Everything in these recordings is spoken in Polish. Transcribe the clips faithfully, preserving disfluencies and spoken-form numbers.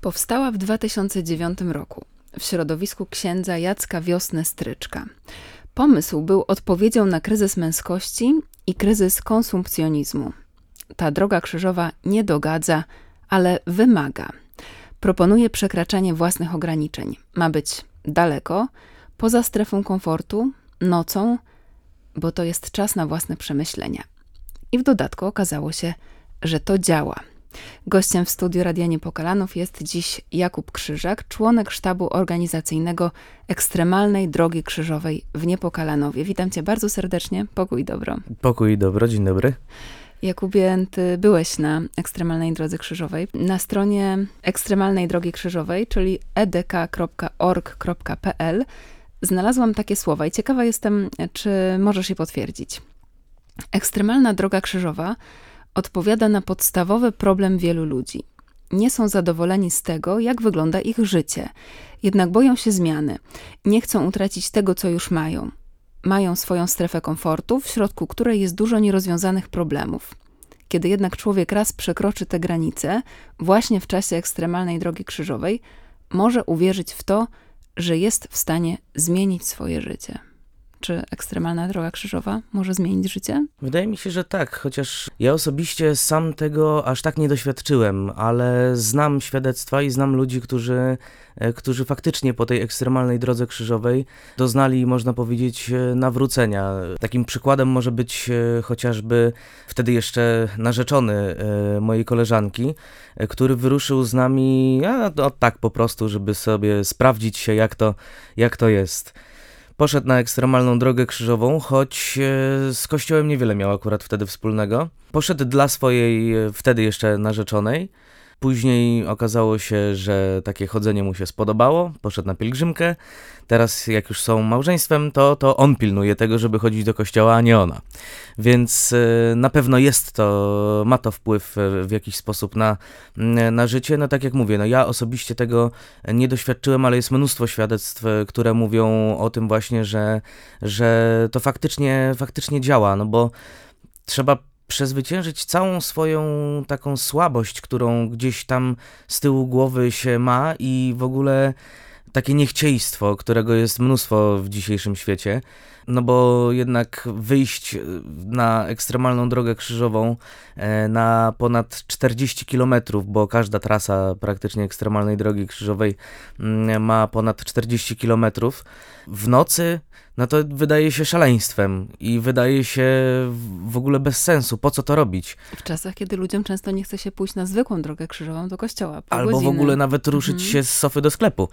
Powstała w dwa tysiące dziewiątym roku w środowisku księdza Jacka Wiosny-Stryczka. Pomysł był odpowiedzią na kryzys męskości i kryzys konsumpcjonizmu. Ta droga krzyżowa nie dogadza, ale wymaga. Proponuje przekraczanie własnych ograniczeń. Ma być daleko, poza strefą komfortu, nocą, bo to jest czas na własne przemyślenia. I w dodatku okazało się, że to działa. Gościem w studiu Radia Niepokalanów jest dziś Jakub Krzyżak, członek sztabu organizacyjnego Ekstremalnej Drogi Krzyżowej w Niepokalanowie. Witam cię bardzo serdecznie. Pokój i dobro. Pokój i dobro, dzień dobry. Jakubie, ty byłeś na Ekstremalnej Drodze Krzyżowej. Na stronie Ekstremalnej Drogi Krzyżowej, czyli e d k kropka org kropka p l, znalazłam takie słowa i ciekawa jestem, czy możesz je potwierdzić. Ekstremalna Droga Krzyżowa odpowiada na podstawowy problem wielu ludzi. Nie są zadowoleni z tego, jak wygląda ich życie. Jednak boją się zmiany. Nie chcą utracić tego, co już mają. Mają swoją strefę komfortu, w środku której jest dużo nierozwiązanych problemów. Kiedy jednak człowiek raz przekroczy te granice, właśnie w czasie Ekstremalnej Drogi Krzyżowej, może uwierzyć w to, że jest w stanie zmienić swoje życie. Czy Ekstremalna Droga Krzyżowa może zmienić życie? Wydaje mi się, że tak, chociaż ja osobiście sam tego aż tak nie doświadczyłem, ale znam świadectwa i znam ludzi, którzy, którzy faktycznie po tej ekstremalnej drodze krzyżowej doznali, można powiedzieć, nawrócenia. Takim przykładem może być chociażby wtedy jeszcze narzeczony mojej koleżanki, który wyruszył z nami, a no, tak po prostu, żeby sobie sprawdzić się, jak to, jak to jest. Poszedł na ekstremalną drogę krzyżową, choć z kościołem niewiele miał akurat wtedy wspólnego. Poszedł dla swojej wtedy jeszcze narzeczonej. Później okazało się, że takie chodzenie mu się spodobało, poszedł na pielgrzymkę. Teraz jak już są małżeństwem, to, to on pilnuje tego, żeby chodzić do kościoła, a nie ona. Więc na pewno jest to, ma to wpływ w jakiś sposób na, na życie. No tak jak mówię, no ja osobiście tego nie doświadczyłem, ale jest mnóstwo świadectw, które mówią o tym właśnie, że, że to faktycznie, faktycznie działa, no bo trzeba przezwyciężyć całą swoją taką słabość, którą gdzieś tam z tyłu głowy się ma i w ogóle takie niechciejstwo, którego jest mnóstwo w dzisiejszym świecie, no bo jednak wyjść na ekstremalną drogę krzyżową na ponad czterdzieści kilometrów, bo każda trasa praktycznie ekstremalnej drogi krzyżowej ma ponad czterdzieści kilometrów w nocy, no to wydaje się szaleństwem i wydaje się w ogóle bez sensu. Po co to robić? W czasach, kiedy ludziom często nie chce się pójść na zwykłą drogę krzyżową do kościoła. Pół Albo godziny. w ogóle nawet ruszyć Mhm. się z sofy do sklepu.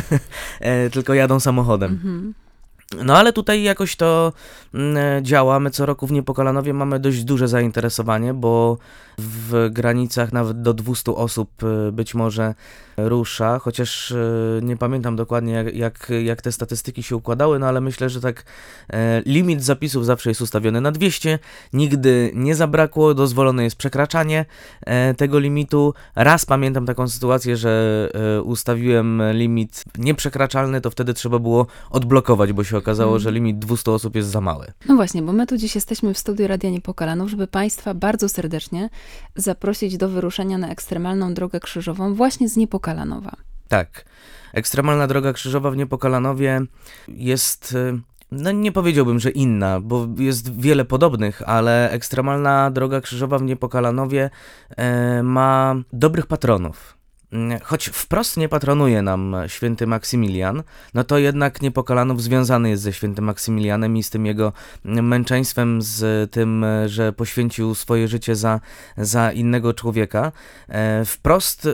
Tylko jadą samochodem. Mhm. No ale tutaj jakoś to mm, działa. My co roku w Niepokalanowie mamy dość duże zainteresowanie, bo w granicach nawet do dwieście osób y, być może rusza, chociaż y, nie pamiętam dokładnie jak, jak, jak te statystyki się układały, no ale myślę, że tak e, limit zapisów zawsze jest ustawiony na dwieście, nigdy nie zabrakło, dozwolone jest przekraczanie e, tego limitu. Raz pamiętam taką sytuację, że e, ustawiłem limit nieprzekraczalny, to wtedy trzeba było odblokować, bo się okazało, hmm. że limit dwieście osób jest za mały. No właśnie, bo my tu dziś jesteśmy w studiu Radia Niepokalanów, żeby Państwa bardzo serdecznie zaprosić do wyruszenia na Ekstremalną Drogę Krzyżową właśnie z Niepokalanowa. Tak. Ekstremalna Droga Krzyżowa w Niepokalanowie jest, no nie powiedziałbym, że inna, bo jest wiele podobnych, ale Ekstremalna Droga Krzyżowa w Niepokalanowie e, ma dobrych patronów. Choć wprost nie patronuje nam święty Maksymilian, no to jednak Niepokalanów związany jest ze świętym Maksymilianem i z tym jego męczeństwem, z tym, że poświęcił swoje życie za, za innego człowieka. Wprost,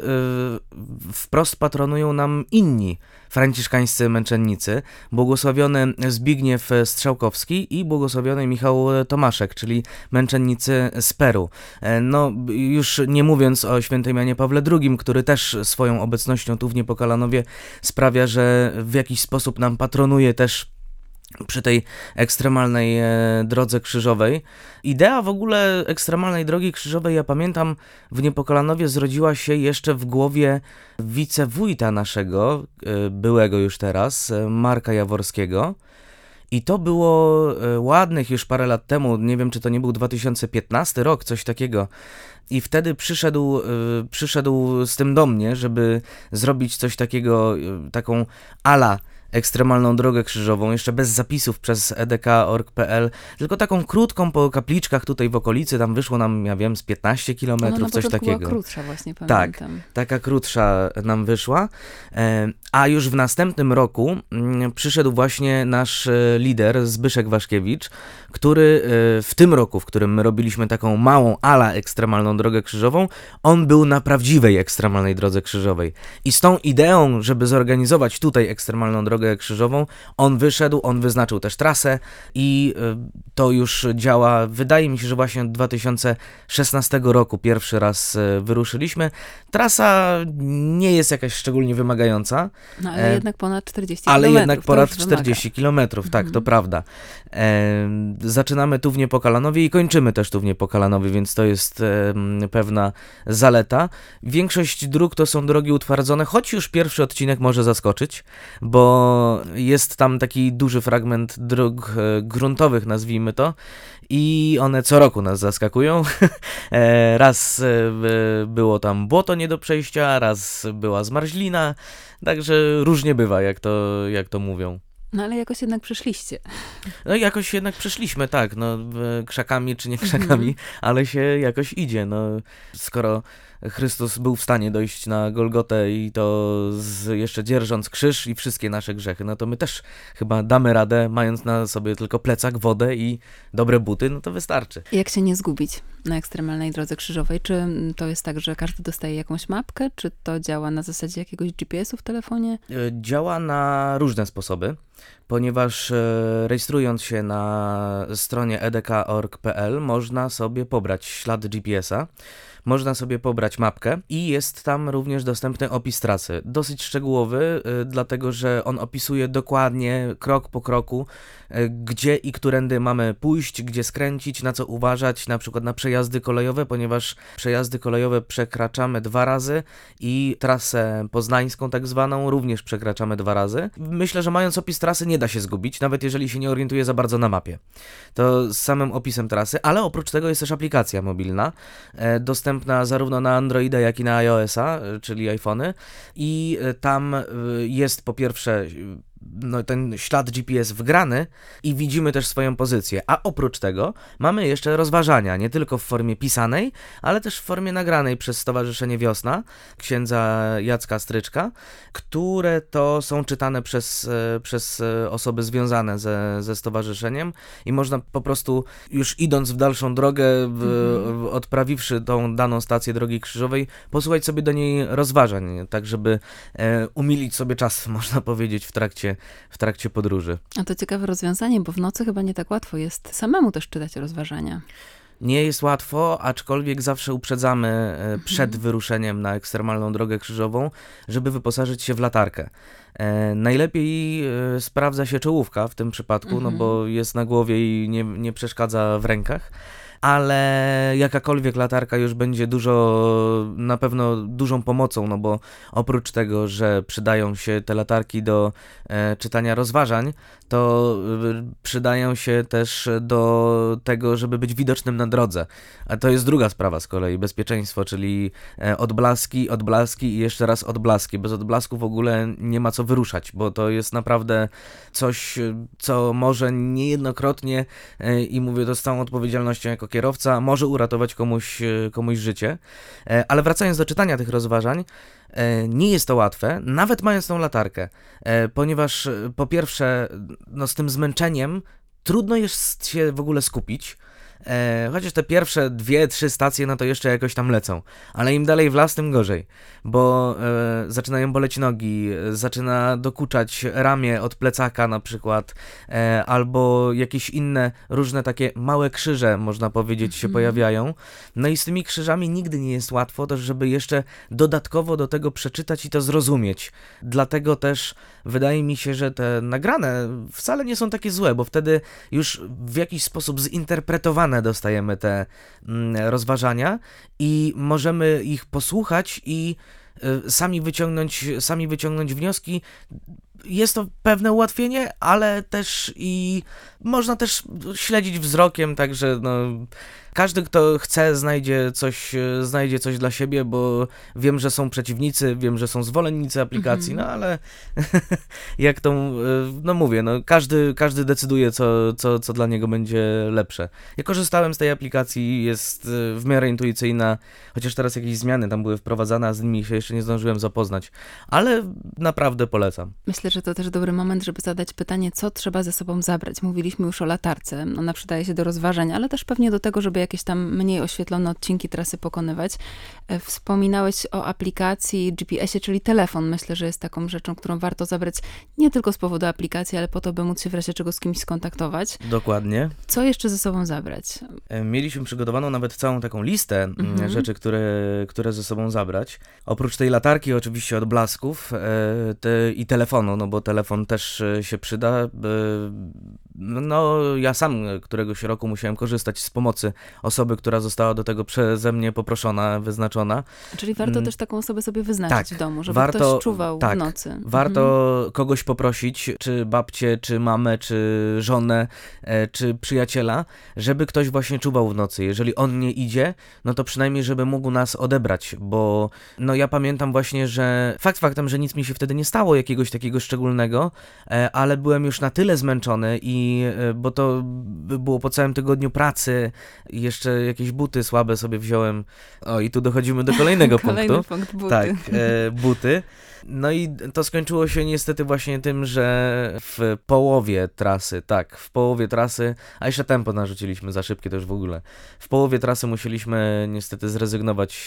wprost patronują nam inni franciszkańscy męczennicy, błogosławiony Zbigniew Strzałkowski i błogosławiony Michał Tomaszek, czyli męczennicy z Peru. No już nie mówiąc o świętym Janie Pawle drugim, który też swoją obecnością tu w Niepokalanowie sprawia, że w jakiś sposób nam patronuje też przy tej ekstremalnej e, drodze krzyżowej. Idea w ogóle ekstremalnej drogi krzyżowej, ja pamiętam, w Niepokalanowie zrodziła się jeszcze w głowie wicewójta naszego, e, byłego już teraz, e, Marka Jaworskiego. I to było e, ładnych już parę lat temu, nie wiem czy to nie był dwa tysiące piętnasty rok, coś takiego. I wtedy przyszedł, y, przyszedł z tym do mnie, żeby zrobić coś takiego, y, taką ala ekstremalną drogę krzyżową, jeszcze bez zapisów przez e d k kropka org kropka p l, tylko taką krótką po kapliczkach tutaj w okolicy, tam wyszło nam, ja wiem, z piętnaście kilometrów, Ona na coś początku takiego. była krótsza właśnie, Tak, pamiętam. taka krótsza nam wyszła, e, a już w następnym roku mm, przyszedł właśnie nasz e, lider Zbyszek Waszkiewicz, który e, w tym roku, w którym my robiliśmy taką małą ala ekstremalną drogę krzyżową, on był na prawdziwej ekstremalnej drodze krzyżowej. I z tą ideą, żeby zorganizować tutaj ekstremalną drogę krzyżową, on wyszedł, on wyznaczył też trasę i e, to już działa, wydaje mi się, że właśnie od dwa tysiące szesnastego roku pierwszy raz e, wyruszyliśmy. Trasa nie jest jakaś szczególnie wymagająca. No ale e, jednak ponad czterdzieści ale kilometrów. jednak to ponad już czterdzieści kilometrów, tak, Mhm. to prawda. E, zaczynamy tu w Niepokalanowie i kończymy też tu w Niepokalanowie, więc to jest e, pewna zaleta. Większość dróg to są drogi utwardzone, choć już pierwszy odcinek może zaskoczyć, bo jest tam taki duży fragment dróg e, gruntowych, nazwijmy to, i one co roku nas zaskakują. E, raz e, by- było tam błoto nie do przejścia, raz była zmarzlina, także różnie bywa, jak to, jak to mówią. No ale jakoś jednak przyszliście. No i jakoś jednak przeszliśmy, tak, no w- krzakami czy nie krzakami, ale się jakoś idzie, no skoro Chrystus był w stanie dojść na Golgotę i to z, jeszcze dzierżąc krzyż i wszystkie nasze grzechy, no to my też chyba damy radę, mając na sobie tylko plecak, wodę i dobre buty, no to wystarczy. Jak się nie zgubić na ekstremalnej drodze krzyżowej? Czy to jest tak, że każdy dostaje jakąś mapkę? Czy to działa na zasadzie jakiegoś G P S u w telefonie? E, Działa na różne sposoby, ponieważ e, rejestrując się na stronie e d k kropka org kropka p l można sobie pobrać ślad G P S a, można sobie pobrać mapkę i jest tam również dostępny opis trasy. Dosyć szczegółowy, y, dlatego że on opisuje dokładnie, krok po kroku, y, gdzie i którędy mamy pójść, gdzie skręcić, na co uważać, na przykład na przejazdy kolejowe, ponieważ przejazdy kolejowe przekraczamy dwa razy i trasę poznańską tak zwaną również przekraczamy dwa razy. Myślę, że mając opis trasy nie da się zgubić, nawet jeżeli się nie orientuje za bardzo na mapie. To z samym opisem trasy, ale oprócz tego jest też aplikacja mobilna, e, dostępna zarówno na Androida, jak i na iOS-a, e, czyli iPhony i e, tam e, jest po pierwsze e, no, ten ślad G P S wgrany i widzimy też swoją pozycję, a oprócz tego mamy jeszcze rozważania, nie tylko w formie pisanej, ale też w formie nagranej przez Stowarzyszenie Wiosna, księdza Jacka Stryczka, które to są czytane przez, e, przez e, osoby związane ze, ze stowarzyszeniem i można po prostu już idąc w dalszą drogę, w, w, odprawiwszy tą daną stację drogi krzyżowej, posłuchać sobie do niej rozważań, tak żeby e, umilić sobie czas, można powiedzieć, w trakcie, w trakcie podróży. A to ciekawe rozwiązanie, bo w nocy chyba nie tak łatwo jest samemu też czytać rozważania. Nie jest łatwo, aczkolwiek zawsze uprzedzamy e, przed wyruszeniem na ekstremalną drogę krzyżową, żeby wyposażyć się w latarkę. E, najlepiej e, sprawdza się czołówka w tym przypadku, no bo jest na głowie i nie, nie przeszkadza w rękach. Ale jakakolwiek latarka już będzie dużo, na pewno dużą pomocą, no bo oprócz tego, że przydają się te latarki do e, czytania rozważań, to e, przydają się też do tego, żeby być widocznym na drodze. A to jest druga sprawa z kolei, bezpieczeństwo, czyli e, odblaski, odblaski i jeszcze raz odblaski. Bez odblasku w ogóle nie ma co wyruszać, bo to jest naprawdę coś, co może niejednokrotnie, e, i mówię to z całą odpowiedzialnością jako kierowca, może uratować komuś, e, komuś życie. E, ale wracając do czytania tych rozważań, e, nie jest to łatwe, nawet mając tą latarkę, e, ponieważ e, po pierwsze, no z tym zmęczeniem trudno jest się w ogóle skupić. E, chociaż te pierwsze dwie, trzy stacje, no to jeszcze jakoś tam lecą, ale im dalej w las, tym gorzej, bo e, zaczynają boleć nogi, e, zaczyna dokuczać ramię od plecaka na przykład, e, albo jakieś inne różne takie małe krzyże, można powiedzieć, się pojawiają. No i z tymi krzyżami nigdy nie jest łatwo też, żeby jeszcze dodatkowo do tego przeczytać i to zrozumieć. Dlatego też wydaje mi się, że te nagrane wcale nie są takie złe, bo wtedy już w jakiś sposób zinterpretowane dostajemy te mm, rozważania i możemy ich posłuchać i y, sami wyciągnąć, sami wyciągnąć wnioski, jest to pewne ułatwienie, ale też i można też śledzić wzrokiem, także no, każdy, kto chce, znajdzie coś, znajdzie coś dla siebie, bo wiem, że są przeciwnicy, wiem, że są zwolennicy aplikacji, no ale jak to, no mówię, no każdy, każdy decyduje, co, co, co dla niego będzie lepsze. Ja korzystałem z tej aplikacji, jest w miarę intuicyjna, chociaż teraz jakieś zmiany tam były wprowadzane, a z nimi się jeszcze nie zdążyłem zapoznać, ale naprawdę polecam. Myślę, że to też dobry moment, żeby zadać pytanie, co trzeba ze sobą zabrać. Mówiliśmy już o latarce, ona przydaje się do rozważań, ale też pewnie do tego, żeby jakieś tam mniej oświetlone odcinki trasy pokonywać. Wspominałeś o aplikacji G P S ie, czyli telefon. Myślę, że jest taką rzeczą, którą warto zabrać nie tylko z powodu aplikacji, ale po to, by móc się w razie czego z kimś skontaktować. Dokładnie. Co jeszcze ze sobą zabrać? Mieliśmy przygotowaną nawet całą taką listę Mhm. rzeczy, które, które ze sobą zabrać. Oprócz tej latarki, oczywiście odblasków e, te, i telefonu, no bo telefon też e, się przyda. E, no ja sam któregoś roku musiałem korzystać z pomocy osoby, która została do tego przeze mnie poproszona, wyznaczona. Czyli warto Mm. też taką osobę sobie wyznaczyć Tak, w domu, żeby warto- ktoś czuwał tak, w nocy. Warto kogoś poprosić, czy babcię, czy mamę, czy żonę, e, czy przyjaciela, żeby ktoś właśnie czuwał w nocy. Jeżeli on nie idzie, no to przynajmniej, żeby mógł nas odebrać, bo no ja pamiętam właśnie, że fakt faktem, że nic mi się wtedy nie stało jakiegoś takiego szczególnego, e, ale byłem już na tyle zmęczony i, e, bo to było po całym tygodniu pracy, i jeszcze jakieś buty słabe sobie wziąłem. O, i tu dochodzimy do kolejnego Kolejny punktu. punkt, buty. Tak, e, buty. No i to skończyło się niestety właśnie tym, że w połowie trasy, tak, w połowie trasy, a jeszcze tempo narzuciliśmy za szybkie to już w ogóle. W połowie trasy musieliśmy niestety zrezygnować,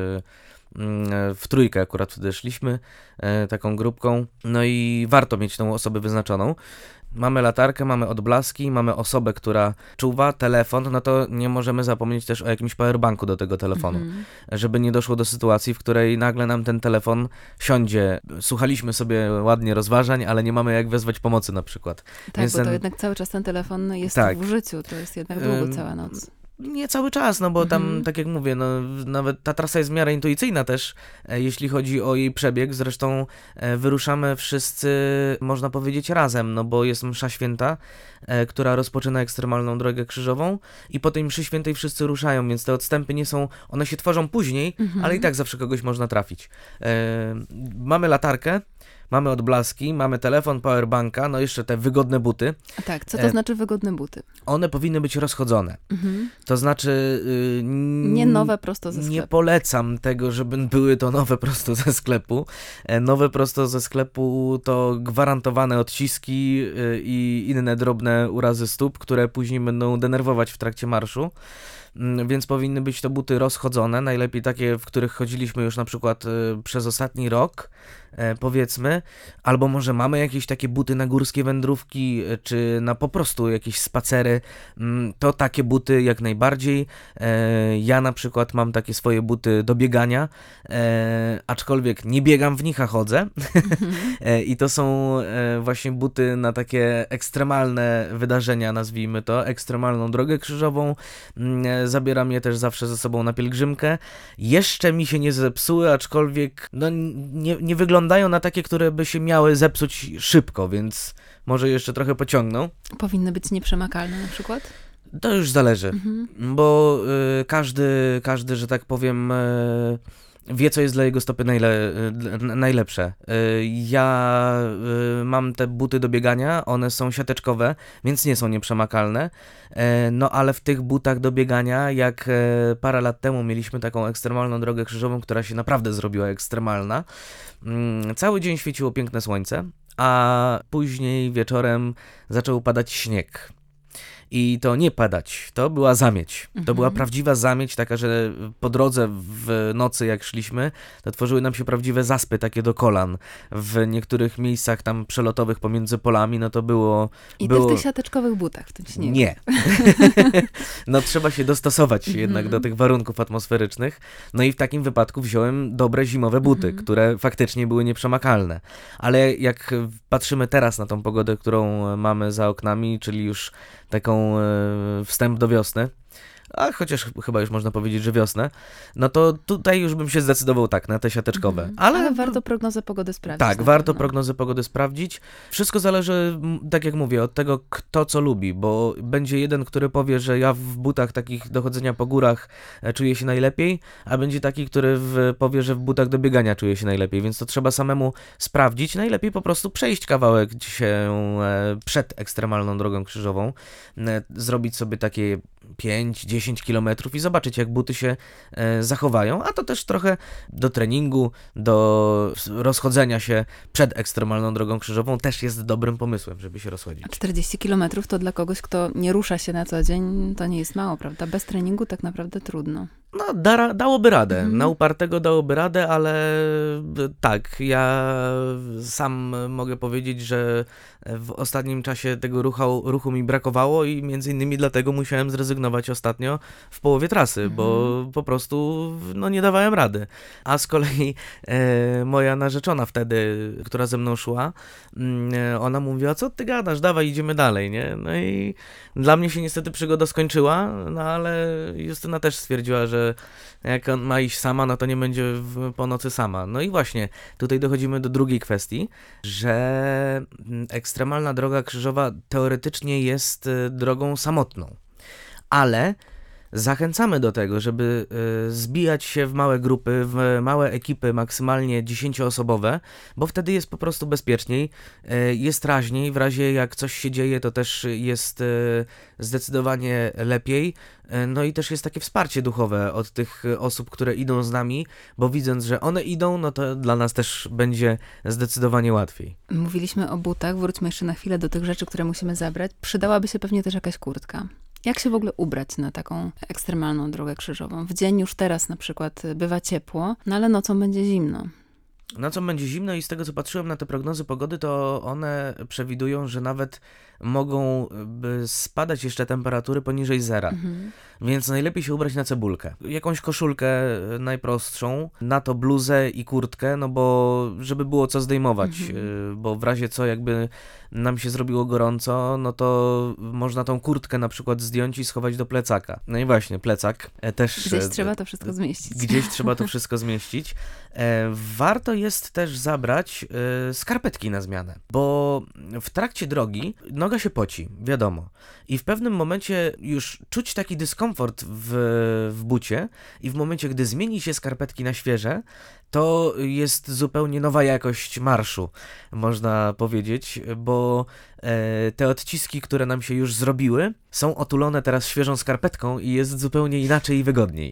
e, mm, w trójkę akurat wtedy szliśmy, e, taką grupką, no i warto mieć tą osobę wyznaczoną. Mamy latarkę, mamy odblaski, mamy osobę, która czuwa, telefon, no to nie możemy zapomnieć też o jakimś powerbanku do tego telefonu, Mhm. żeby nie doszło do sytuacji, w której nagle nam ten telefon siądzie. Słuchaliśmy sobie ładnie rozważań, ale nie mamy jak wezwać pomocy na przykład. Tak, Więc bo to ten- jednak cały czas ten telefon jest Tak. w użyciu, to jest jednak długo, Ym, cała noc. Nie cały czas, no bo tam, Mhm. tak jak mówię, no nawet ta trasa jest w miarę intuicyjna też, e, jeśli chodzi o jej przebieg. Zresztą e, wyruszamy wszyscy, można powiedzieć, razem, no bo jest msza święta, e, która rozpoczyna ekstremalną drogę krzyżową i po tej mszy świętej wszyscy ruszają, więc te odstępy nie są, one się tworzą później, Mhm. ale i tak zawsze kogoś można trafić. E, mamy latarkę, mamy odblaski, mamy telefon, powerbanka, no jeszcze te wygodne buty. Tak, co to e, znaczy wygodne buty? One powinny być rozchodzone. Mhm. To znaczy... y, n- Nie nowe prosto ze Nie sklepu. polecam tego, żeby były to nowe prosto ze sklepu. E, Nowe prosto ze sklepu to gwarantowane odciski y, i inne drobne urazy stóp, które później będą denerwować w trakcie marszu. Mm, Więc powinny być to buty rozchodzone, najlepiej takie, w których chodziliśmy już na przykład y, przez ostatni rok, e, powiedzmy, albo może mamy jakieś takie buty na górskie wędrówki, y, czy na po prostu jakieś spacery, mm, to takie buty jak najbardziej. E, Ja na przykład mam takie swoje buty do biegania, e, aczkolwiek nie biegam w nich, a chodzę. E, I to są e, właśnie buty na takie ekstremalne wydarzenia, nazwijmy to, ekstremalną drogę krzyżową. Mm, e, Zabieram je też zawsze ze sobą na pielgrzymkę. Jeszcze mi się nie zepsuły, aczkolwiek no, nie, nie wyglądają na takie, które by się miały zepsuć szybko, więc może jeszcze trochę pociągną. Powinny być nieprzemakalne na przykład? To już zależy, Mhm. bo y, każdy, każdy, że tak powiem, y, wie, co jest dla jego stopy najle, y, dla- najlepsze. Y, ja y, mam te buty do biegania, one są siateczkowe, więc nie są nieprzemakalne, e, no ale w tych butach do biegania, jak e, parę lat temu mieliśmy taką ekstremalną drogę krzyżową, która się naprawdę zrobiła ekstremalna, mm, cały dzień świeciło piękne słońce, a później wieczorem zaczął padać śnieg. I to nie padać, to była zamieć. To Mhm. była prawdziwa zamieć, taka, że po drodze w nocy jak szliśmy, to tworzyły nam się prawdziwe zaspy takie do kolan. W niektórych miejscach tam przelotowych pomiędzy polami, no to było... I było... ty w tych siateczkowych butach w tym śniegu. Nie. No trzeba się dostosować Mhm. jednak do tych warunków atmosferycznych. No i w takim wypadku wziąłem dobre zimowe buty, Mhm. które faktycznie były nieprzemakalne. Ale jak patrzymy teraz na tą pogodę, którą mamy za oknami, czyli już taką e, wstęp do wiosny, a chociaż ch- chyba już można powiedzieć, że wiosnę, no to tutaj już bym się zdecydował tak, na te siateczkowe. Mhm. Ale, Ale warto prognozę pogody sprawdzić. tak, na warto pewno. prognozę pogody sprawdzić. Wszystko zależy, m, tak jak mówię, od tego, kto co lubi, bo będzie jeden, który powie, że ja w butach takich do chodzenia po górach e, czuję się najlepiej, a będzie taki, który w, powie, że w butach do biegania czuje się najlepiej, więc to trzeba samemu sprawdzić. Najlepiej po prostu przejść kawałek się e, przed ekstremalną drogą krzyżową, e, zrobić sobie takie pięć dziesięć kilometrów i zobaczyć, jak buty się e, zachowają, a to też trochę do treningu, do s- rozchodzenia się przed ekstremalną drogą krzyżową też jest dobrym pomysłem, żeby się rozchodzić. A czterdzieści kilometrów to dla kogoś, kto nie rusza się na co dzień, to nie jest mało, prawda? Bez treningu tak naprawdę trudno. No, da, ra- dałoby radę. Mhm. Na upartego dałoby radę, ale e, tak, ja sam mogę powiedzieć, że w ostatnim czasie tego ruchu, ruchu mi brakowało i między innymi dlatego musiałem zrezygnować ostatnio w połowie trasy, bo po prostu no, nie dawałem rady. A z kolei e, moja narzeczona wtedy, która ze mną szła, mm, e, ona mówiła, co ty gadasz, dawaj, idziemy dalej, nie? No i dla mnie się niestety przygoda skończyła, no ale Justyna też stwierdziła, że jak on ma iść sama, no to nie będzie w, po nocy sama. No i właśnie, tutaj dochodzimy do drugiej kwestii, że mm, ekstremalna droga krzyżowa teoretycznie jest y, drogą samotną, ale zachęcamy do tego, żeby y, zbijać się w małe grupy, w małe ekipy, maksymalnie dziesięcioosobowe, bo wtedy jest po prostu bezpieczniej, y, jest raźniej, w razie jak coś się dzieje, to też jest y, zdecydowanie lepiej, y, no i też jest takie wsparcie duchowe od tych y, osób, które idą z nami, bo widząc, że one idą, no to dla nas też będzie zdecydowanie łatwiej. Mówiliśmy o butach, wróćmy jeszcze na chwilę do tych rzeczy, które musimy zabrać. Przydałaby się pewnie też jakaś kurtka. Jak się w ogóle ubrać na taką ekstremalną drogę krzyżową? W dzień już teraz na przykład bywa ciepło, no ale nocą będzie zimno. Nocą będzie zimno i z tego, co patrzyłem na te prognozy pogody, to one przewidują, że nawet mogą by spadać jeszcze temperatury poniżej zera. Mhm. Więc najlepiej się ubrać na cebulkę. Jakąś koszulkę e, najprostszą, na to bluzę i kurtkę, no bo żeby było co zdejmować, Mhm. e, bo w razie co jakby nam się zrobiło gorąco, no to można tą kurtkę na przykład zdjąć i schować do plecaka. No i właśnie, plecak e, też... Gdzieś e, trzeba to wszystko zmieścić. Gdzieś trzeba to wszystko zmieścić. E, warto jest też zabrać e, skarpetki na zmianę, bo w trakcie drogi noga się poci, wiadomo. I w pewnym momencie już czuć taki dyskomfort w, w bucie i w momencie, gdy zmieni się skarpetki na świeże, to jest zupełnie nowa jakość marszu, można powiedzieć, bo e, te odciski, które nam się już zrobiły, są otulone teraz świeżą skarpetką i jest zupełnie inaczej i wygodniej.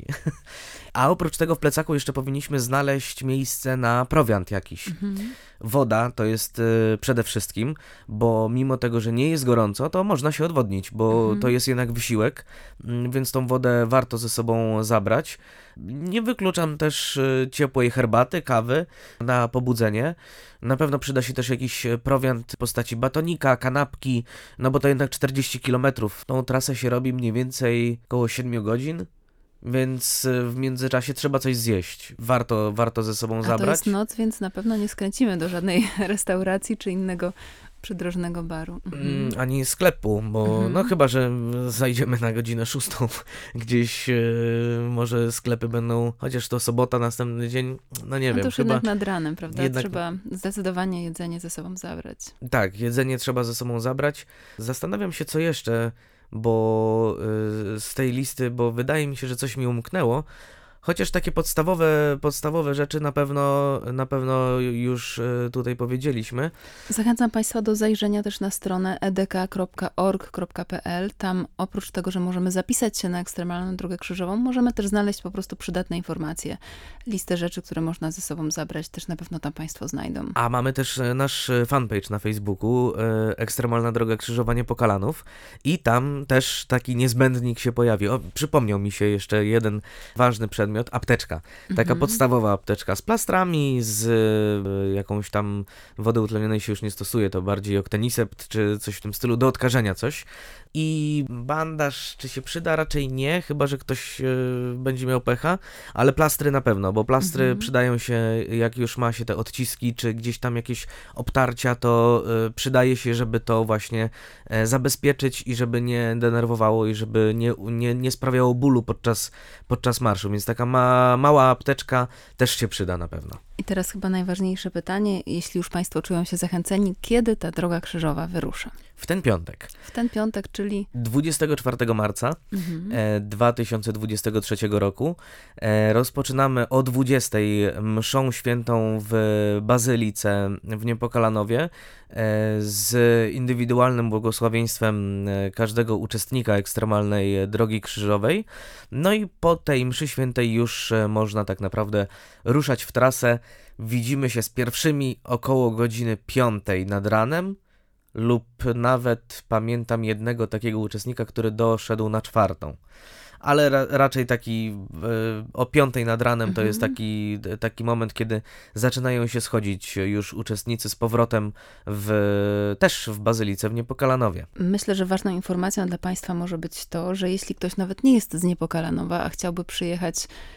A oprócz tego w plecaku jeszcze powinniśmy znaleźć miejsce na prowiant jakiś. Mhm. Woda to jest y, przede wszystkim, bo mimo tego, że nie jest gorąco, to można się odwodnić, bo Mhm. to jest jednak wysiłek, mm, więc tą wodę warto ze sobą zabrać. Nie wykluczam też y, ciepłej herbaty, kawy na pobudzenie. Na pewno przyda się też jakiś prowiant w postaci batonika, kanapki, no bo to jednak czterdzieści kilometrów. Tą trasę się robi mniej więcej około siedmiu godzin. Więc y, w międzyczasie trzeba coś zjeść. Warto, warto ze sobą A to zabrać. jest noc, więc na pewno nie skręcimy do żadnej restauracji czy innego przydrożnego baru. Mhm. Mm, ani sklepu, bo Mhm. no chyba, że zajdziemy na godzinę szóstą gdzieś, y, może sklepy będą, chociaż to sobota, następny dzień, no nie No wiem, to już chyba jednak nad ranem, prawda? jednak- Trzeba zdecydowanie jedzenie ze sobą zabrać. tak, jedzenie trzeba ze sobą zabrać. Zastanawiam się, co jeszcze, bo y, z tej listy, bo wydaje mi się, że coś mi umknęło. Chociaż takie podstawowe, podstawowe rzeczy na pewno, na pewno już y, tutaj powiedzieliśmy. Zachęcam Państwa do zajrzenia też na stronę e d k kropka org kropka p l. Tam oprócz tego, że możemy zapisać się na ekstremalną drogę krzyżową, możemy też znaleźć po prostu przydatne informacje. Listę rzeczy, które można ze sobą zabrać, też na pewno tam Państwo znajdą. A mamy też e, nasz e, fanpage na Facebooku, e, Ekstremalna Droga Krzyżowa Niepokalanów i tam też taki niezbędnik się pojawi. O, przypomniał mi się jeszcze jeden ważny przedmiot, apteczka. Taka Mhm. podstawowa apteczka z plastrami, z e, jakąś tam wody utlenionej się już nie stosuje, to bardziej Octenisept czy coś w tym stylu, do odkażenia coś. i bandaż czy się przyda? Raczej nie, chyba że ktoś y, będzie miał pecha, ale plastry na pewno, bo plastry Mhm. przydają się, jak już ma się te odciski, czy gdzieś tam jakieś obtarcia, to y, przydaje się, żeby to właśnie e, zabezpieczyć i żeby nie denerwowało i żeby nie, nie, nie sprawiało bólu podczas, podczas marszu, więc taka ma, mała apteczka też się przyda na pewno. I teraz chyba najważniejsze pytanie, jeśli już Państwo czują się zachęceni, kiedy ta droga krzyżowa wyrusza? W ten piątek, W ten piątek, czyli... dwudziestego czwartego marca Mhm. e, dwa tysiące dwudziestego trzeciego roku, e, rozpoczynamy o dwudziestej mszą świętą w Bazylice w Niepokalanowie e, z indywidualnym błogosławieństwem e, każdego uczestnika ekstremalnej drogi krzyżowej. No i po tej mszy świętej już e, można tak naprawdę ruszać w trasę. Widzimy się z pierwszymi około godziny piątej nad ranem, lub nawet pamiętam jednego takiego uczestnika, który doszedł na czwartą. Ale ra- raczej taki e, o piątej nad ranem to jest taki, taki moment, kiedy zaczynają się schodzić już uczestnicy z powrotem w, też w Bazylice w Niepokalanowie. Myślę, że ważną informacją dla Państwa może być to, że jeśli ktoś nawet nie jest z Niepokalanowa, a chciałby przyjechać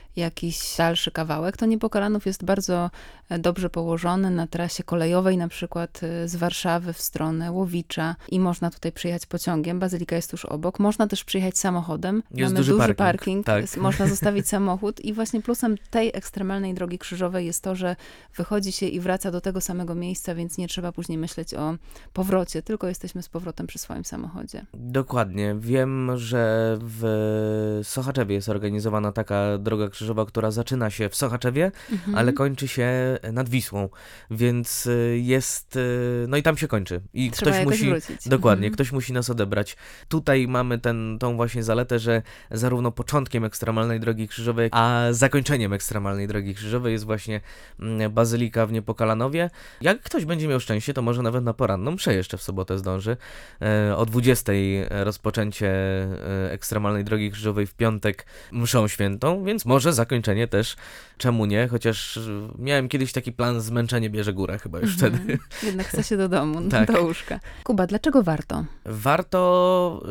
jakiś dalszy kawałek, to Niepokalanów jest bardzo dobrze położony na trasie kolejowej, na przykład z Warszawy w stronę Łowicza i można tutaj przyjechać pociągiem. Bazylika jest tuż obok. Można też przyjechać samochodem. Jest Mamy duży duży parking, parking, tak. s- można zostawić samochód i właśnie plusem tej ekstremalnej drogi krzyżowej jest to, że wychodzi się i wraca do tego samego miejsca, więc nie trzeba później myśleć o powrocie, tylko jesteśmy z powrotem przy swoim samochodzie. Dokładnie. Wiem, że w Sochaczewie jest organizowana taka droga krzyżowa, która zaczyna się w Sochaczewie, Mhm. ale kończy się nad Wisłą, więc y, jest, y, no i tam się kończy. I Trzeba ktoś jakoś musi, wrócić. dokładnie, Mhm. ktoś musi nas odebrać. Tutaj mamy ten, tą właśnie zaletę, że zarówno początkiem ekstremalnej drogi krzyżowej, a zakończeniem ekstremalnej drogi krzyżowej jest właśnie mm, Bazylika w Niepokalanowie. Jak ktoś będzie miał szczęście, to może nawet na poranną mszę jeszcze w sobotę zdąży. E, O dwudziestej rozpoczęcie e, ekstremalnej drogi krzyżowej, w piątek mszą świętą, więc może zakończenie też, czemu nie, chociaż e, miałem kiedyś taki plan, zmęczenie bierze górę chyba już Mhm. wtedy. Jednak chce się do domu, Tak. do łóżka. Kuba, dlaczego warto? Warto,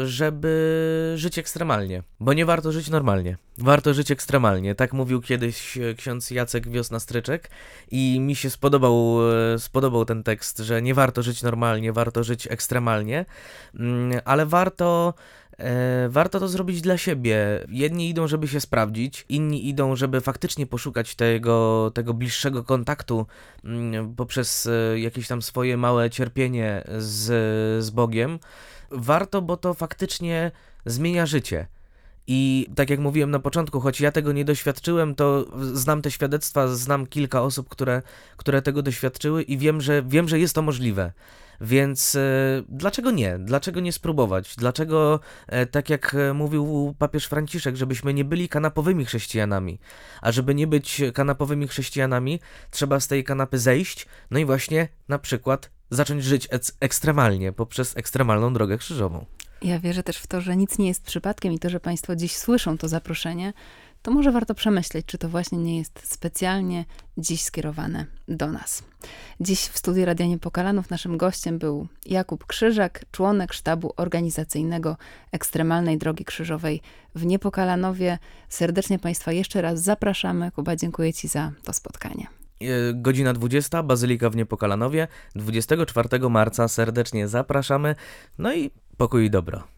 żeby żyć ekstremalnie, bo nie warto żyć normalnie. Warto żyć ekstremalnie. Tak mówił kiedyś e, ksiądz Jacek Wiosna-Stryczek i mi się spodobał, e, spodobał ten tekst, że nie warto żyć normalnie, warto żyć ekstremalnie, Mm, ale warto E, warto to zrobić dla siebie. Jedni idą, żeby się sprawdzić, inni idą, żeby faktycznie poszukać tego, tego bliższego kontaktu mm, poprzez e, jakieś tam swoje małe cierpienie z, z Bogiem. Warto, bo to faktycznie zmienia życie. I tak jak mówiłem na początku, choć ja tego nie doświadczyłem, to znam te świadectwa, znam kilka osób, które, które tego doświadczyły i wiem, że, wiem, że jest to możliwe. Więc e, dlaczego nie? Dlaczego nie spróbować? Dlaczego, e, tak jak e, mówił papież Franciszek, żebyśmy nie byli kanapowymi chrześcijanami? A żeby nie być kanapowymi chrześcijanami, trzeba z tej kanapy zejść, no i właśnie na przykład zacząć żyć ec- ekstremalnie poprzez ekstremalną drogę krzyżową. Ja wierzę też w to, że nic nie jest przypadkiem i to, że Państwo dziś słyszą to zaproszenie, to może warto przemyśleć, czy to właśnie nie jest specjalnie dziś skierowane do nas. Dziś w studiu Radia Niepokalanów naszym gościem był Jakub Krzyżak, członek sztabu organizacyjnego Ekstremalnej Drogi Krzyżowej w Niepokalanowie. Serdecznie Państwa jeszcze raz zapraszamy. Kuba, dziękuję Ci za to spotkanie. E, Godzina dwudziesta, Bazylika w Niepokalanowie, dwudziestego czwartego marca serdecznie zapraszamy, no i pokój i dobro.